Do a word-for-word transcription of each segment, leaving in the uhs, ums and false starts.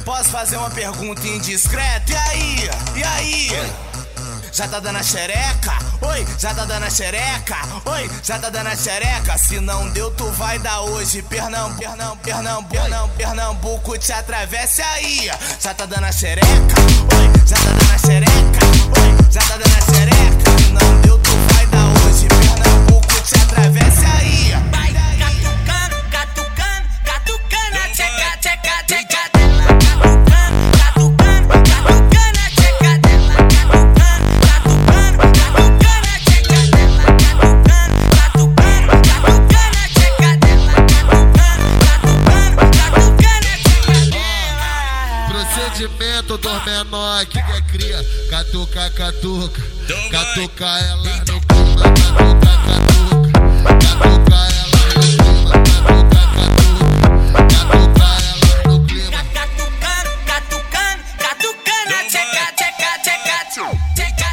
Posso fazer uma pergunta indiscreta? E aí? E aí? Já tá dando a xereca? Oi, já tá dando a xereca? Oi, já tá dando a xereca? Se não deu, tu vai dar hoje. Pernambuco, Pernambuco, Pernambuco, Pernambuco, Pernambuco te atravessa aí. Já tá dando a xereca? Oi, já tá dando a xereca? Oi, já tá dando a xereca? Se não deu, tu vai dar hoje. Pernambuco te atravessa aí. Vai catucando, catucando, catucando a tcheca, tcheca, tcheca. Procedimento dos menores que quer cria. Catuca, catuca, catuca ela no clima. Catuca, catuca, catuca ela no clima. Catuca, catuca, catuca ela no clima. Catucando, catucando, catucando a tcheca, tcheca, tcheca, tcheca.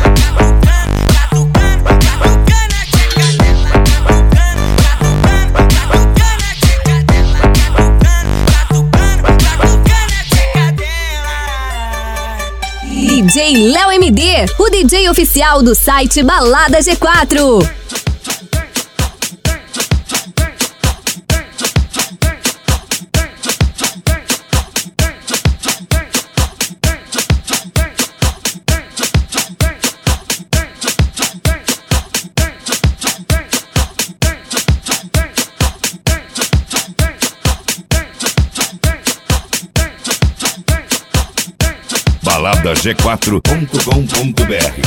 D J Léo M D, o D J oficial do site Balada G quatro. balada g quatro ponto com ponto b r.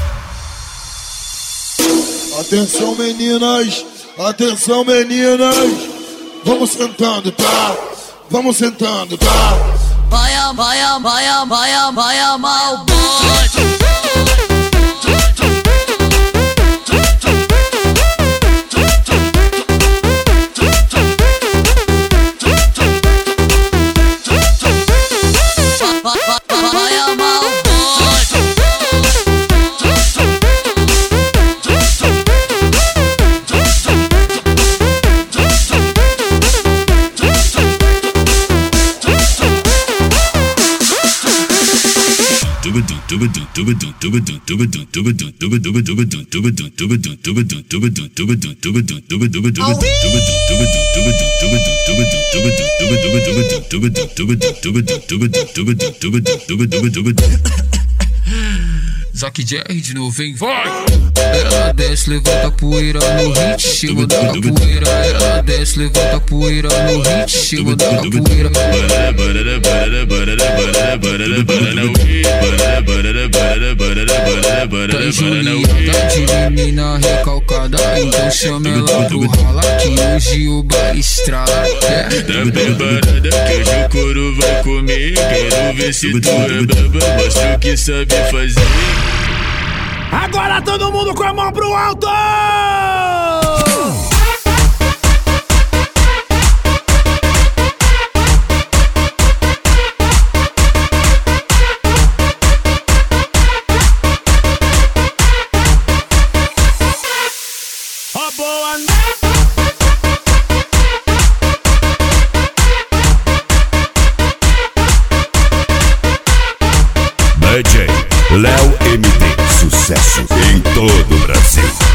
Atenção meninas, atenção meninas, vamos sentando, tá? Vamos sentando, tá? Vai, vai, vai, vai, vai amar o bonde. Zack Jerry de novo, vem, vai! Ela desce, levanta a poeira no ritmo da capoeira. Ela desce, levanta a poeira no ritmo da capoeira. Tá Julieta de menina recalcada, então chama ela pro rala que hoje o bar estrala. Tá preparada que hoje o couro vai comer. Quero ver se tu é braba, mostra o que sabe fazer. Agora todo mundo com a mão pro alto! Oh, boa D J Léo M D, sucesso em todo o Brasil.